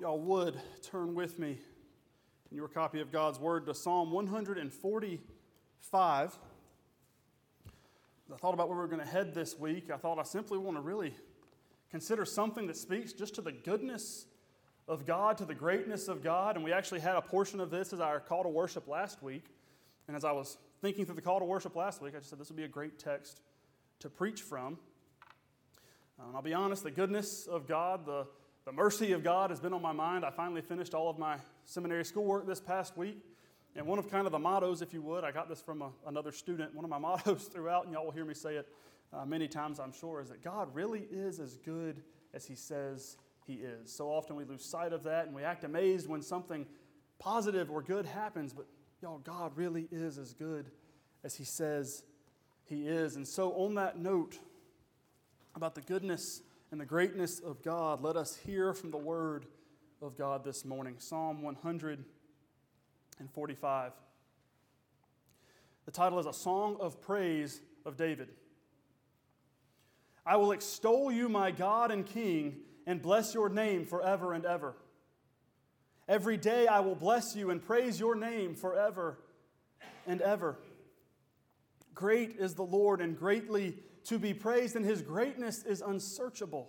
Y'all would turn with me in your copy of God's Word to Psalm 145. As I thought about where we were going to head this week, I thought I simply want to really consider something that speaks just to the goodness of God, to the greatness of God. And we actually had a portion of this as our call to worship last week. And as I was thinking through the call to worship last week, I just said this would be a great text to preach from. And I'll be honest, the goodness of God, the mercy of God has been on my mind. I finally finished all of my seminary schoolwork this past week. And one of kind of the mottos, if you would, I got this from another student, one of my mottos throughout, and y'all will hear me say it many times, I'm sure, is that God really is as good as He says He is. So often we lose sight of that, and we act amazed when something positive or good happens, but y'all, God really is as good as He says He is. And so on that note about the goodness and the greatness of God, let us hear from the Word of God this morning. Psalm 145. The title is A Song of Praise of David. I will extol you, my God and King, and bless your name forever and ever. Every day I will bless you and praise your name forever and ever. Great is the Lord and greatly to be praised, and His greatness is unsearchable.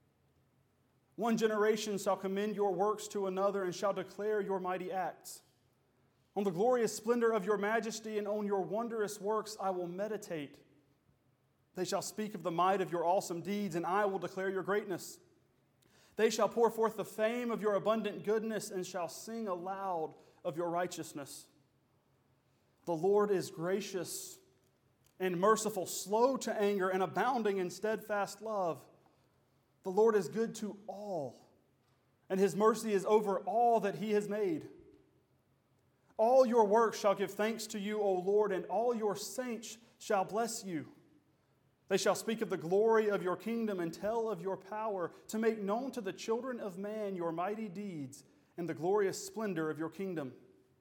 One generation shall commend your works to another and shall declare your mighty acts. On the glorious splendor of your majesty and on your wondrous works I will meditate. They shall speak of the might of your awesome deeds, and I will declare your greatness. They shall pour forth the fame of your abundant goodness and shall sing aloud of your righteousness. The Lord is gracious and merciful, slow to anger, and abounding in steadfast love. The Lord is good to all, and His mercy is over all that He has made. All your works shall give thanks to you, O Lord, and all your saints shall bless you. They shall speak of the glory of your kingdom and tell of your power, to make known to the children of man your mighty deeds and the glorious splendor of your kingdom.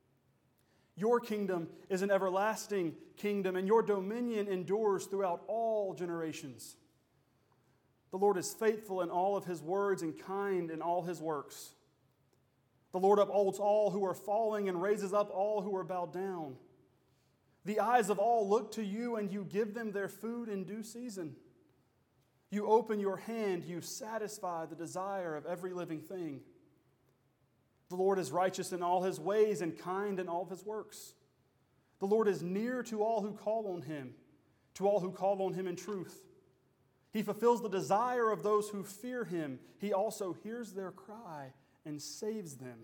Your kingdom is an everlasting kingdom, and your dominion endures throughout all generations. The Lord is faithful in all of His words and kind in all His works. The Lord upholds all who are falling and raises up all who are bowed down. The eyes of all look to you, and you give them their food in due season. You open your hand, you satisfy the desire of every living thing. The Lord is righteous in all His ways and kind in all of His works. The Lord is near to all who call on Him, to all who call on Him in truth. He fulfills the desire of those who fear Him. He also hears their cry and saves them.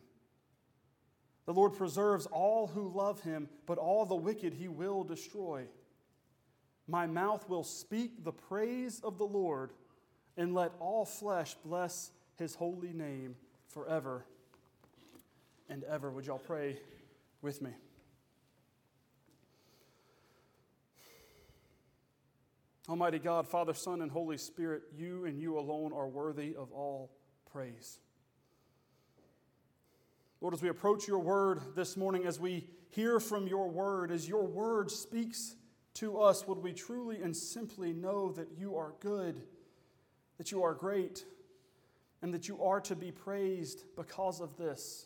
The Lord preserves all who love Him, but all the wicked He will destroy. My mouth will speak the praise of the Lord, and let all flesh bless His holy name forever and ever. Would y'all pray with me? Almighty God, Father, Son, and Holy Spirit, you and you alone are worthy of all praise. Lord, as we approach your word this morning, as we hear from your word, as your word speaks to us, would we truly and simply know that you are good, that you are great, and that you are to be praised because of this.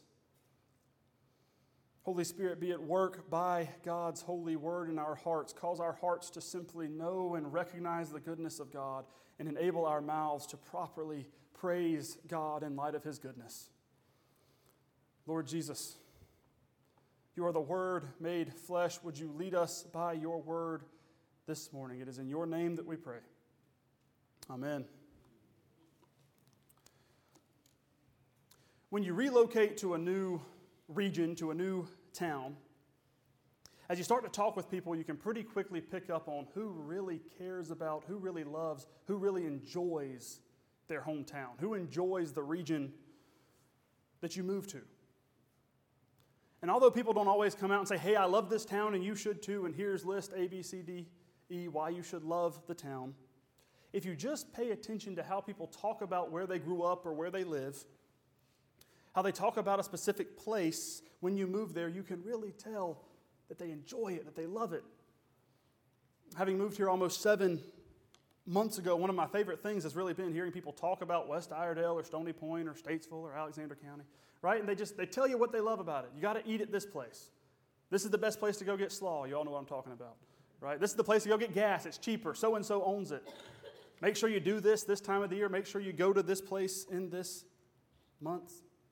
Holy Spirit, be at work by God's holy word in our hearts. Cause our hearts to simply know and recognize the goodness of God and enable our mouths to properly praise God in light of His goodness. Lord Jesus, you are the Word made flesh. Would you lead us by your word this morning? It is in your name that we pray. Amen. When you relocate to a new region, to a new town, as you start to talk with people, you can pretty quickly pick up on who really cares about, who really loves, who really enjoys their hometown, who enjoys the region that you move to. And although people don't always come out and say, hey, I love this town and you should too, and here's list A, B, C, D, E, why you should love the town, if you just pay attention to how people talk about where they grew up or where they live, how they talk about a specific place when you move there, you can really tell that they enjoy it, that they love it. Having moved here almost 7 months ago, one of my favorite things has really been hearing people talk about West Iredale or Stony Point or Statesville or Alexander County, right? And they tell you what they love about it. You got to eat at this place. This is the best place to go get slaw. You all know what I'm talking about, right? This is the place to go get gas. It's cheaper. So-and-so owns it. Make sure you do this time of the year. Make sure you go to this place in this month.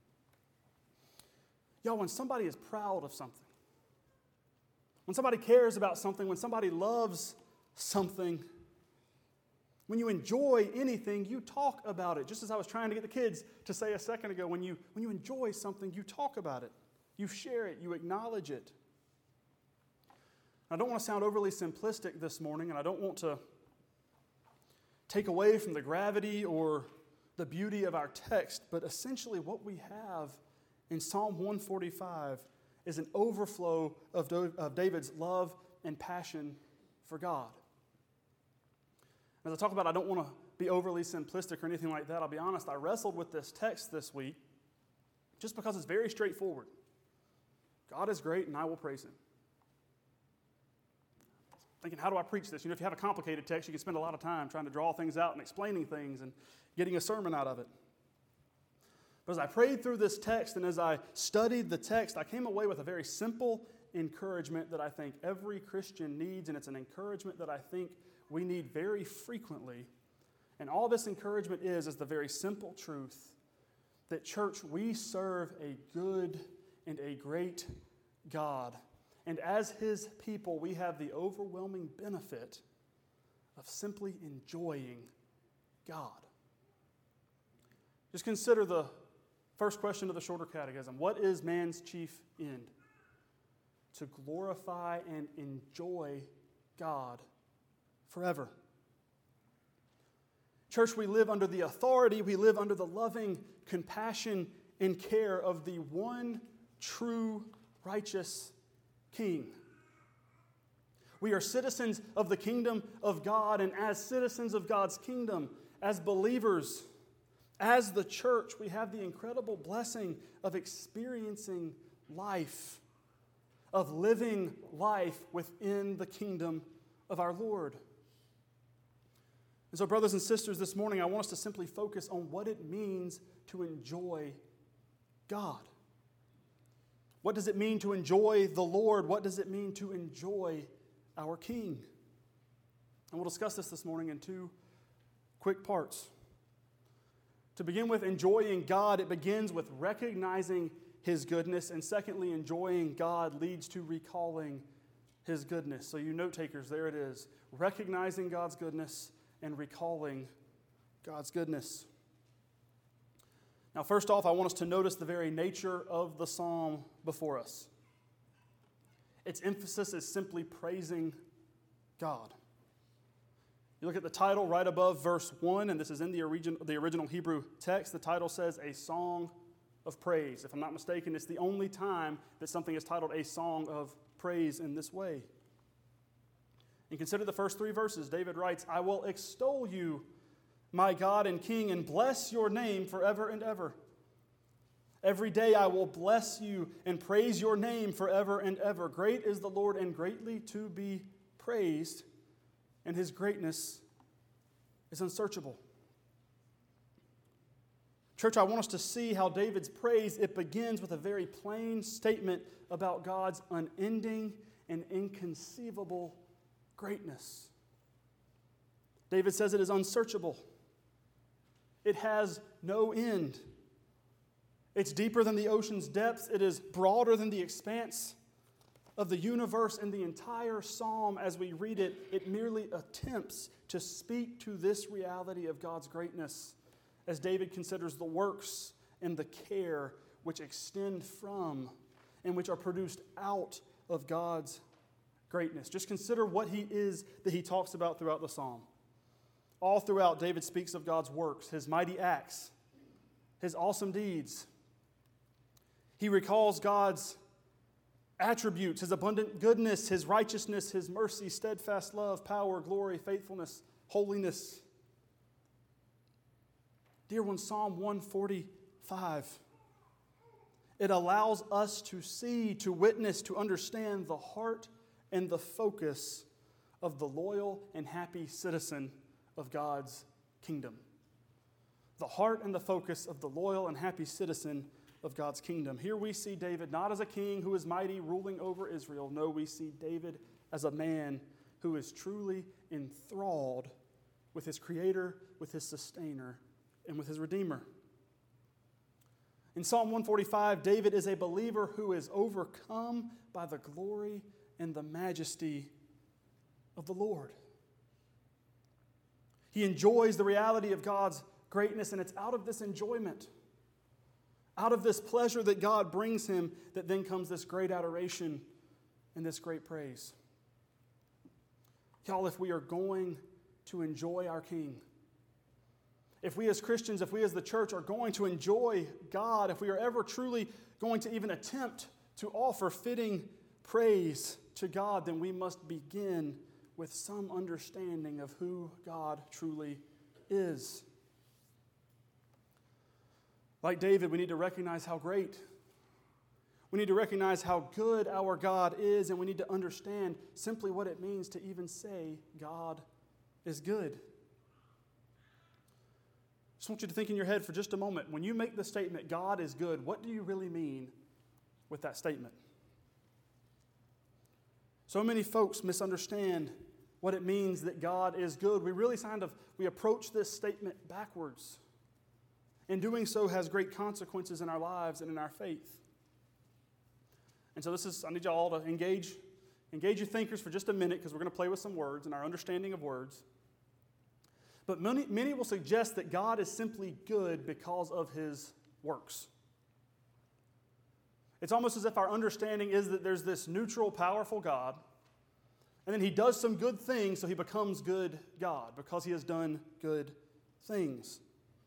Y'all, when somebody is proud of something, when somebody cares about something, when somebody loves something, when you enjoy anything, you talk about it. Just as I was trying to get the kids to say a second ago, when you enjoy something, you talk about it. You share it. You acknowledge it. I don't want to sound overly simplistic this morning, and I don't want to take away from the gravity or the beauty of our text, but essentially what we have in Psalm 145 is an overflow of David's love and passion for God. As I talk about, I don't want to be overly simplistic or anything like that. I'll be honest, I wrestled with this text this week just because it's very straightforward. God is great and I will praise him. Thinking, how do I preach this? If you have a complicated text, you can spend a lot of time trying to draw things out and explaining things and getting a sermon out of it. But as I prayed through this text and as I studied the text, I came away with a very simple encouragement that I think every Christian needs, and it's an encouragement that I think we need very frequently. And all this encouragement is the very simple truth that, church, we serve a good and a great God. And as his people, we have the overwhelming benefit of simply enjoying God. Just consider the first question of the shorter catechism. What is man's chief end? To glorify and enjoy God forever. Church, we live under the authority, we live under the loving compassion and care of the one true righteous King. We are citizens of the kingdom of God, and as citizens of God's kingdom, as believers, as the church, we have the incredible blessing of experiencing life, of living life within the kingdom of our Lord. And so, brothers and sisters, this morning I want us to simply focus on what it means to enjoy God. What does it mean to enjoy the Lord? What does it mean to enjoy our King? And we'll discuss this morning in two quick parts. To begin with, enjoying God, it begins with recognizing his goodness. And secondly, enjoying God leads to recalling his goodness. So you note takers, there it is. Recognizing God's goodness and recalling God's goodness. Now, first off, I want us to notice the very nature of the psalm before us. Its emphasis is simply praising God. You look at the title right above verse 1, and this is in the original Hebrew text. The title says, A Song of Praise. If I'm not mistaken, it's the only time that something is titled A Song of Praise in this way. And consider the first three verses. David writes, I will extol you, my God and King, and bless your name forever and ever. Every day I will bless you and praise your name forever and ever. Great is the Lord and greatly to be praised, and his greatness is unsearchable. Church, I want us to see how David's praise, it begins with a very plain statement about God's unending and inconceivable greatness. David says it is unsearchable. It has no end. It's deeper than the ocean's depths. It is broader than the expanse of the universe. And the entire psalm, as we read it, it merely attempts to speak to this reality of God's greatness as David considers the works and the care which extend from and which are produced out of God's greatness. Just consider what he is that he talks about throughout the psalm. All throughout, David speaks of God's works, his mighty acts, his awesome deeds. He recalls God's attributes, his abundant goodness, his righteousness, his mercy, steadfast love, power, glory, faithfulness, holiness. Dear one, Psalm 145, it allows us to see, to witness, to understand the heart and the focus of the loyal and happy citizen of God's kingdom. The heart and the focus of the loyal and happy citizen of God's kingdom. Here we see David not as a king who is mighty ruling over Israel. No, we see David as a man who is truly enthralled with his Creator, with his Sustainer, and with his Redeemer. In Psalm 145, David is a believer who is overcome by the glory and the majesty of the Lord. He enjoys the reality of God's greatness, and it's out of this enjoyment, out of this pleasure that God brings him, that then comes this great adoration and this great praise. Y'all, if we are going to enjoy our King, if we as Christians, if we as the church are going to enjoy God, if we are ever truly going to even attempt to offer fitting praise to God, then we must begin with some understanding of who God truly is. Like David, we need to recognize how great, we need to recognize how good our God is, and we need to understand simply what it means to even say God is good. I just want you to think in your head for just a moment. When you make the statement, God is good, what do you really mean with that statement? So many folks misunderstand what it means that God is good. We really we approach this statement backwards. And doing so has great consequences in our lives and in our faith. And so I need y'all to engage your thinkers for just a minute, because we're going to play with some words and our understanding of words. But many will suggest that God is simply good because of his works. It's almost as if our understanding is that there's this neutral, powerful God, and then he does some good things, so he becomes good God because he has done good things.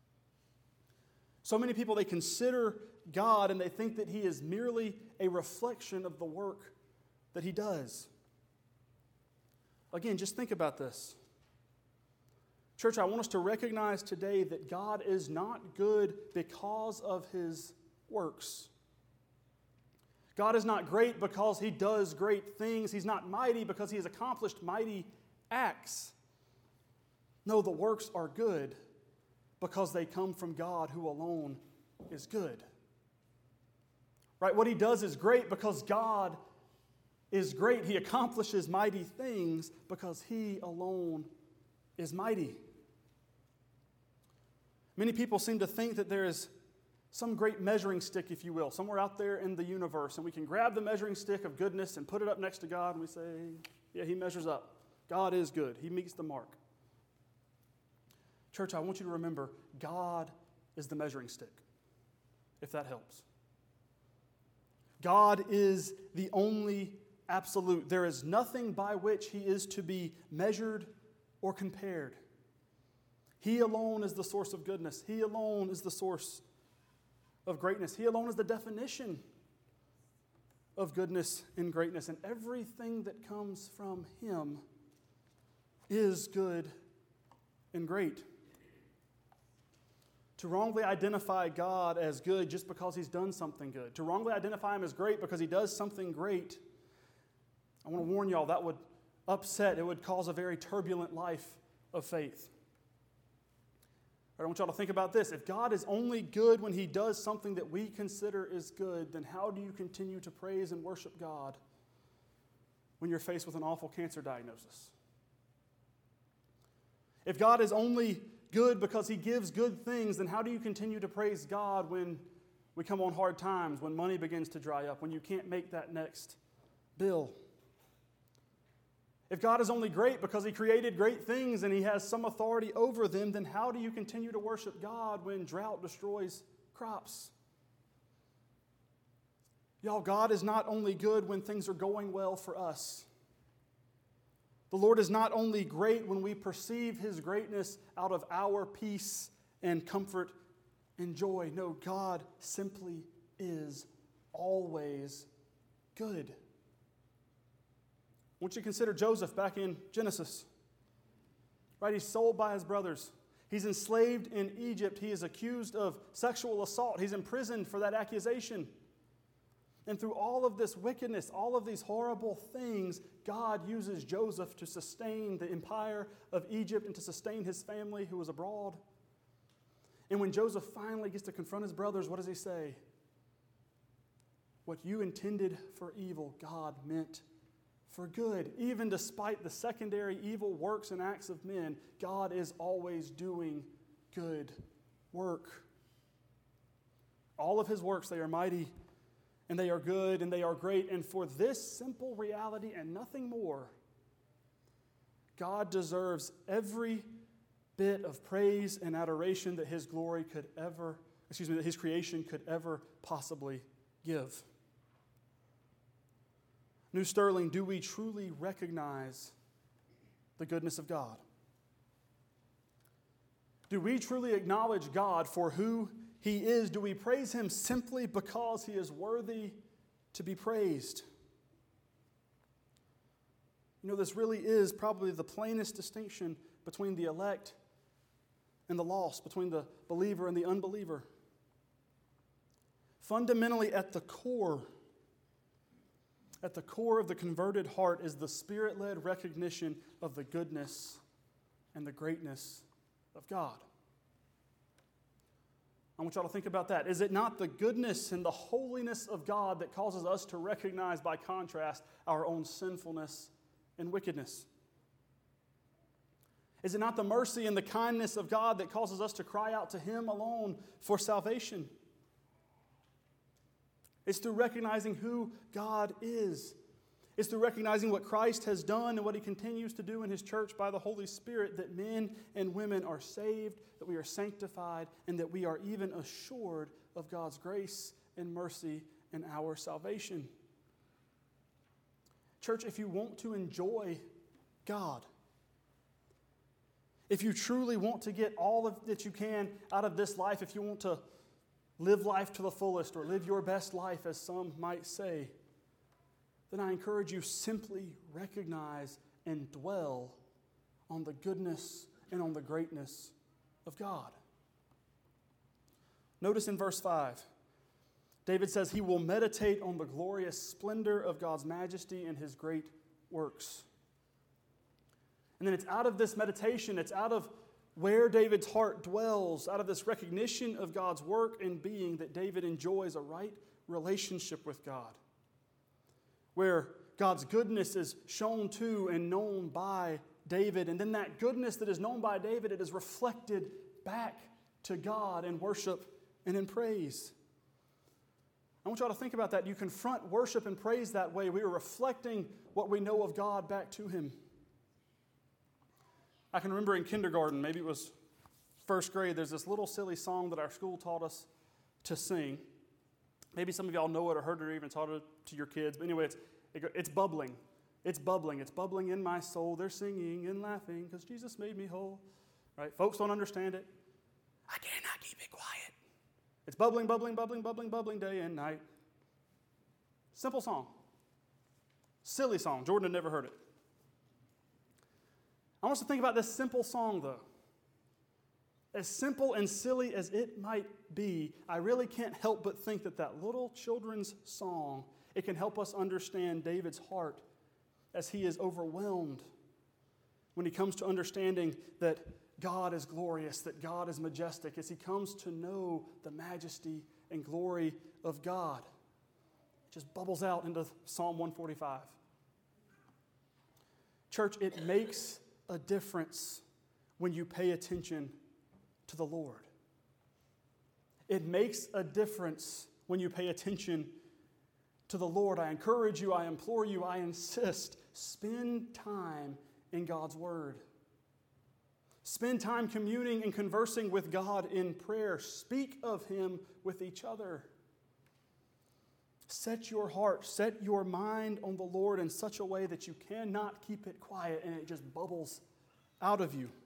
So many people, they consider God and they think that he is merely a reflection of the work that he does. Again, just think about this. Church, I want us to recognize today that God is not good because of his works. God is not great because he does great things. He's not mighty because he has accomplished mighty acts. No, the works are good because they come from God, who alone is good. Right? What he does is great because God is great. He accomplishes mighty things because he alone is mighty. Many people seem to think that there is some great measuring stick, if you will, somewhere out there in the universe, and we can grab the measuring stick of goodness and put it up next to God, and we say, yeah, he measures up. God is good. He meets the mark. Church, I want you to remember, God is the measuring stick, if that helps. God is the only absolute. There is nothing by which he is to be measured or compared. He alone is the source of goodness. He alone is the source of greatness. He alone is the definition of goodness and greatness. And everything that comes from him is good and great. To wrongly identify God as good just because he's done something good, to wrongly identify him as great because he does something great, I want to warn y'all, that would it would cause a very turbulent life of faith. I want y'all to think about this. If God is only good when he does something that we consider is good, then how do you continue to praise and worship God when you're faced with an awful cancer diagnosis? If God is only good because he gives good things, then how do you continue to praise God when we come on hard times, when money begins to dry up, when you can't make that next bill? If God is only great because he created great things and he has some authority over them, then how do you continue to worship God when drought destroys crops? Y'all, God is not only good when things are going well for us. The Lord is not only great when we perceive his greatness out of our peace and comfort and joy. No, God simply is always good. I want you to consider Joseph back in Genesis. Right? He's sold by his brothers. He's enslaved in Egypt. He is accused of sexual assault. He's imprisoned for that accusation. And through all of this wickedness, all of these horrible things, God uses Joseph to sustain the empire of Egypt and to sustain his family who was abroad. And when Joseph finally gets to confront his brothers, what does he say? What you intended for evil, God meant for good. Even despite the secondary evil works and acts of men, God is always doing good work. All of his works, they are mighty, and they are good, and they are great. And for this simple reality and nothing more, God deserves every bit of praise and adoration that his glory could ever, that his creation could ever possibly give. New Sterling, do we truly recognize the goodness of God? Do we truly acknowledge God for who he is? Do we praise him simply because he is worthy to be praised? You know, this really is probably the plainest distinction between the elect and the lost, between the believer and the unbeliever. Fundamentally, at the core of the converted heart is the Spirit-led recognition of the goodness and the greatness of God. I want y'all to think about that. Is it not the goodness and the holiness of God that causes us to recognize, by contrast, our own sinfulness and wickedness? Is it not the mercy and the kindness of God that causes us to cry out to him alone for salvation? It's through recognizing who God is. It's through recognizing what Christ has done and what he continues to do in his church by the Holy Spirit that men and women are saved, that we are sanctified, and that we are even assured of God's grace and mercy and our salvation. Church, if you want to enjoy God, if you truly want to get all of that you can out of this life, if you want to live life to the fullest or live your best life, as some might say, then I encourage you simply recognize and dwell on the goodness and on the greatness of God. Notice in verse 5, David says he will meditate on the glorious splendor of God's majesty and his great works. And then it's out of this meditation, it's out of where David's heart dwells, out of this recognition of God's work and being, that David enjoys a right relationship with God, where God's goodness is shown to and known by David. And then that goodness that is known by David, it is reflected back to God in worship and in praise. I want y'all to think about that. You confront worship and praise that way. We are reflecting what we know of God back to him. I can remember in kindergarten, maybe it was first grade, there's this little silly song that our school taught us to sing. Maybe some of y'all know it or heard it or even taught it to your kids. But anyway, it's bubbling. It's bubbling. It's bubbling in my soul. They're singing and laughing because Jesus made me whole. Right? Folks don't understand it. I cannot keep it quiet. It's bubbling, bubbling, bubbling, bubbling, bubbling day and night. Simple song. Silly song. Jordan had never heard it. I want us to think about this simple song, though. As simple and silly as it might be, I really can't help but think that that little children's song, it can help us understand David's heart as he is overwhelmed when he comes to understanding that God is glorious, that God is majestic, as he comes to know the majesty and glory of God. It just bubbles out into Psalm 145. Church, it makes a difference when you pay attention to the Lord. It makes a difference when you pay attention to the Lord. I encourage you, I implore you, I insist, spend time in God's Word. Spend time communing and conversing with God in prayer. Speak of him with each other. Set your heart, set your mind on the Lord in such a way that you cannot keep it quiet and it just bubbles out of you.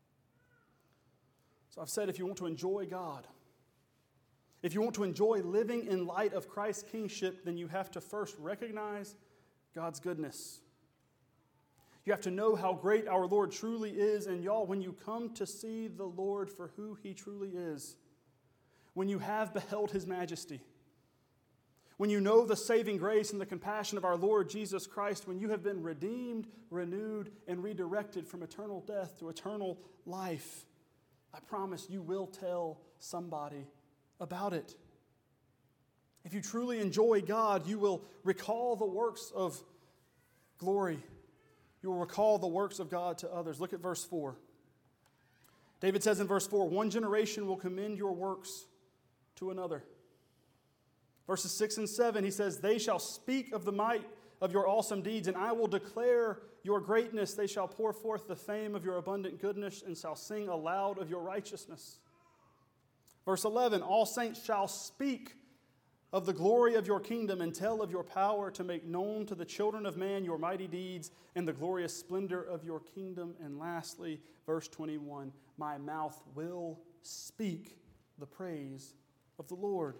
So I've said, if you want to enjoy God, if you want to enjoy living in light of Christ's kingship, then you have to first recognize God's goodness. You have to know how great our Lord truly is. And y'all, when you come to see the Lord for who he truly is, when you have beheld his majesty, When you know the saving grace and the compassion of our Lord Jesus Christ, when you have been redeemed, renewed, and redirected from eternal death to eternal life, I promise you will tell somebody about it. If you truly enjoy God, you will recall the works of glory. You will recall the works of God to others. Look at verse 4. David says in verse 4, one generation will commend your works to another. Verses 6 and 7, he says, they shall speak of the might of your awesome deeds, and I will declare your greatness. They shall pour forth the fame of your abundant goodness and shall sing aloud of your righteousness. Verse 11, all saints shall speak of the glory of your kingdom and tell of your power to make known to the children of man your mighty deeds and the glorious splendor of your kingdom. And lastly, verse 21, my mouth will speak the praise of the Lord.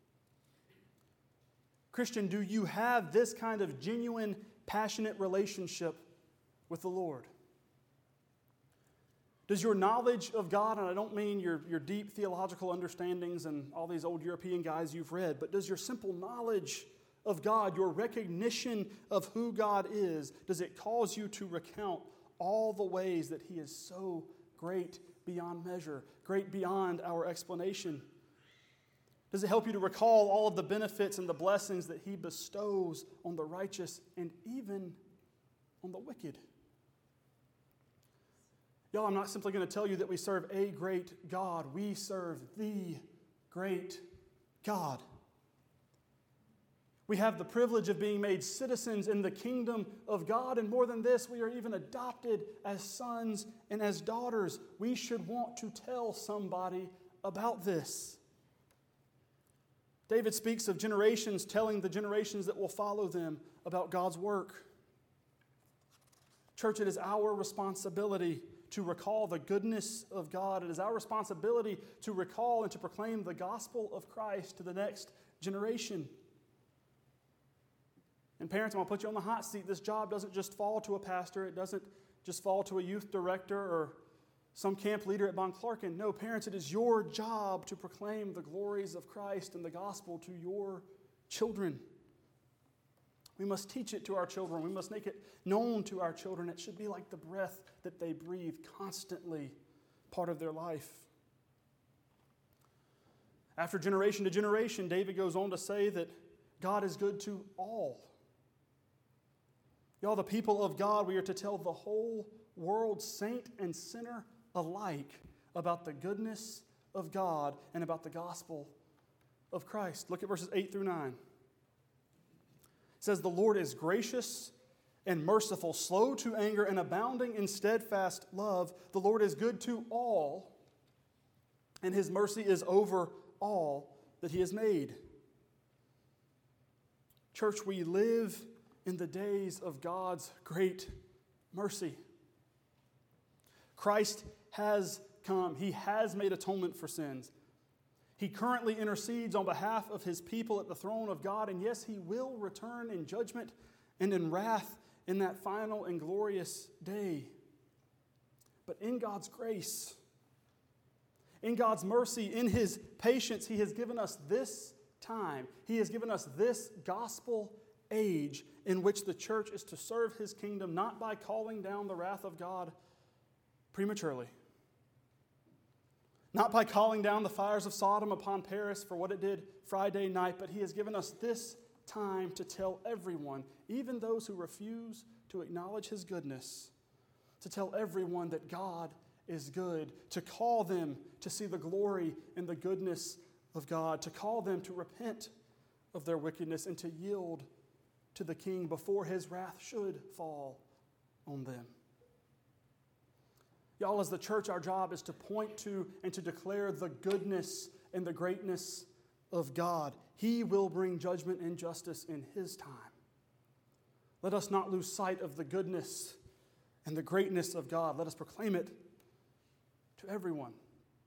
Christian, do you have this kind of genuine, passionate relationship with the Lord? Does your knowledge of God, and I don't mean your deep theological understandings and all these old European guys you've read, but does your simple knowledge of God, your recognition of who God is, does it cause you to recount all the ways that He is so great beyond measure, great beyond our explanation? Does it help you to recall all of the benefits and the blessings that He bestows on the righteous and even on the wicked? Y'all, I'm not simply going to tell you that we serve a great God. We serve the great God. We have the privilege of being made citizens in the kingdom of God, and more than this, we are even adopted as sons and as daughters. We should want to tell somebody about this. David speaks of generations telling the generations that will follow them about God's work. Church, it is our responsibility to recall the goodness of God. It is our responsibility to recall and to proclaim the gospel of Christ to the next generation. And parents, I'm going to put you on the hot seat. This job doesn't just fall to a pastor. It doesn't just fall to a youth director or some camp leader at Von Clarken. No, parents, it is your job to proclaim the glories of Christ and the gospel to your children. We must teach it to our children. We must make it known to our children. It should be like the breath that they breathe, constantly part of their life. After generation to generation, David goes on to say that God is good to all. Y'all, the people of God, we are to tell the whole world, saint and sinner alike, about the goodness of God and about the gospel of Christ. Look at verses 8 through 9. It says, the Lord is gracious and merciful, slow to anger, and abounding in steadfast love. The Lord is good to all, and His mercy is over all that He has made. Church, we live in the days of God's great mercy. Christ has come. He has made atonement for sins. He currently intercedes on behalf of His people at the throne of God, and yes, He will return in judgment and in wrath in that final and glorious day. But in God's grace, in God's mercy, in His patience, He has given us this time. He has given us this gospel age in which the church is to serve His kingdom, not by calling down the wrath of God prematurely, not by calling down the fires of Sodom upon Paris for what it did Friday night, but He has given us this time to tell everyone, even those who refuse to acknowledge His goodness, to tell everyone that God is good, to call them to see the glory and the goodness of God, to call them to repent of their wickedness and to yield to the King before His wrath should fall on them. Y'all, as the church, our job is to point to and to declare the goodness and the greatness of God. He will bring judgment and justice in His time. Let us not lose sight of the goodness and the greatness of God. Let us proclaim it to everyone.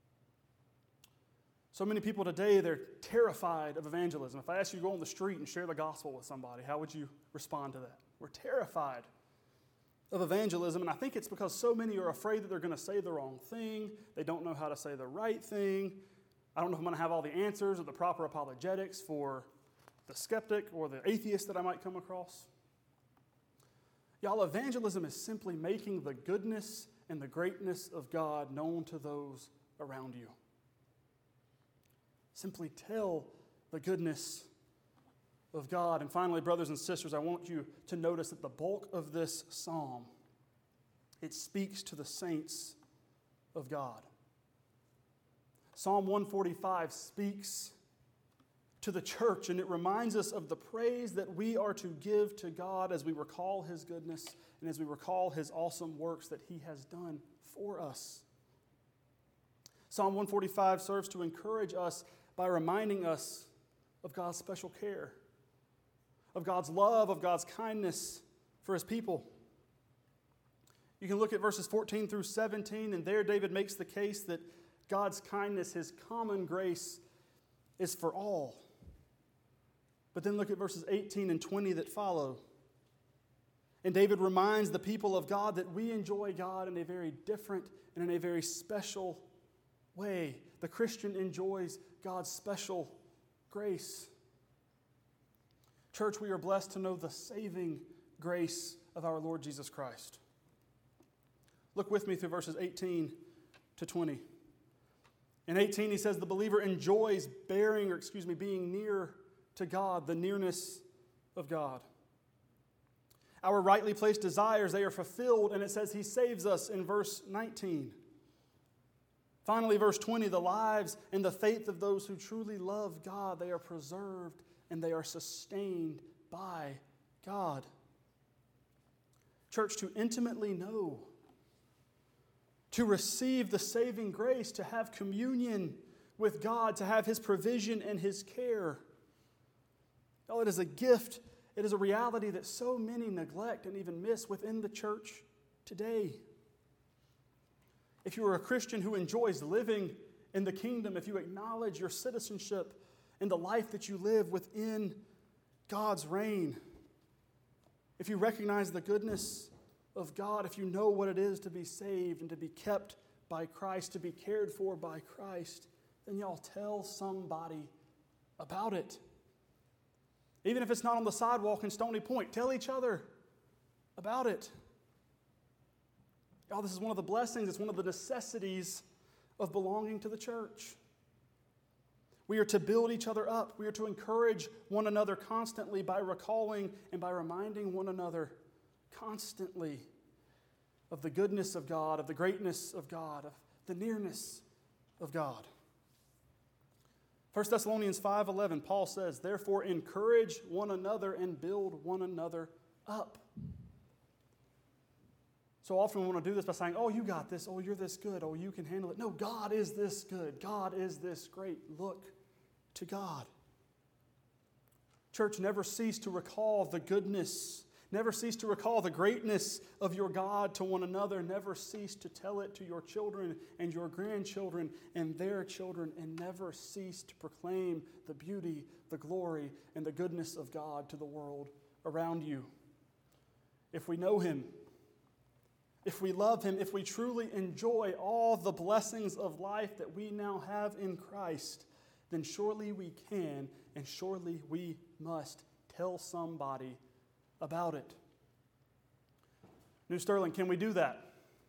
So many people today, they're terrified of evangelism. If I ask you to go on the street and share the gospel with somebody, how would you respond to that? We're terrified of evangelism, and I think it's because so many are afraid that they're going to say the wrong thing. They don't know how to say the right thing. I don't know if I'm going to have all the answers or the proper apologetics for the skeptic or the atheist that I might come across. Y'all, evangelism is simply making the goodness and the greatness of God known to those around you. Simply tell the goodness of God. And finally, brothers and sisters, I want you to notice that the bulk of this psalm, it speaks to the saints of God. Psalm 145 speaks to the church, and it reminds us of the praise that we are to give to God as we recall His goodness and as we recall His awesome works that He has done for us. Psalm 145 serves to encourage us by reminding us of God's special care, of God's love, of God's kindness for His people. You can look at verses 14 through 17, and there David makes the case that God's kindness, His common grace, is for all. But then look at verses 18 and 20 that follow. And David reminds the people of God that we enjoy God in a very different and in a very special way. The Christian enjoys God's special grace. Church, we are blessed to know the saving grace of our Lord Jesus Christ. Look with me through verses 18 to 20. In 18, he says the believer enjoys being near to God, the nearness of God. Our rightly placed desires, they are fulfilled, and it says He saves us in verse 19. Finally, verse 20, the lives and the faith of those who truly love God, they are preserved and they are sustained by God. Church, to intimately know, to receive the saving grace, to have communion with God, to have His provision and His care. Oh, it is a gift. It is a reality that so many neglect and even miss within the church today. If you are a Christian who enjoys living in the kingdom, if you acknowledge your citizenship in the life that you live within God's reign, if you recognize the goodness of God, if you know what it is to be saved and to be kept by Christ, to be cared for by Christ, then y'all tell somebody about it. Even if it's not on the sidewalk in Stony Point, tell each other about it. Y'all, this is one of the blessings, it's one of the necessities of belonging to the church. We are to build each other up. We are to encourage one another constantly by recalling and by reminding one another constantly of the goodness of God, of the greatness of God, of the nearness of God. 1 Thessalonians 5:11, Paul says, therefore encourage one another and build one another up. So often we want to do this by saying, oh, you got this. Oh, you're this good. Oh, you can handle it. No, God is this good. God is this great. Look to God. Church, never cease to recall the goodness. Never cease to recall the greatness of your God to one another. Never cease to tell it to your children and your grandchildren and their children. And never cease to proclaim the beauty, the glory, and the goodness of God to the world around you. If we know Him, if we love Him, if we truly enjoy all the blessings of life that we now have in Christ, then surely we can and surely we must tell somebody about it. New Sterling, can we do that?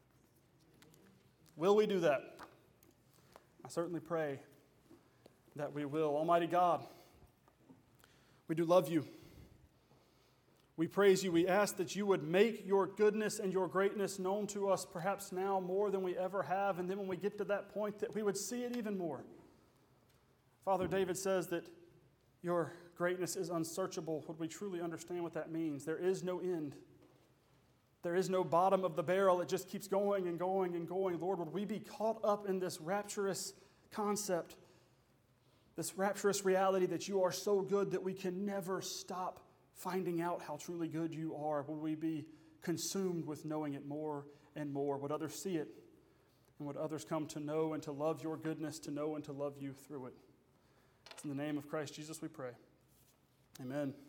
Will we do that? I certainly pray that we will. Almighty God, we do love You. We praise You. We ask that You would make Your goodness and Your greatness known to us perhaps now more than we ever have, and then when we get to that point that we would see it even more. Father, David says that Your greatness is unsearchable. Would we truly understand what that means? There is no end. There is no bottom of the barrel. It just keeps going and going and going. Lord, would we be caught up in this rapturous concept, this rapturous reality that You are so good that we can never stop finding out how truly good You are? Would we be consumed with knowing it more and more? Would others see it? And would others come to know and to love Your goodness, to know and to love You through it? It's in the name of Christ Jesus we pray. Amen.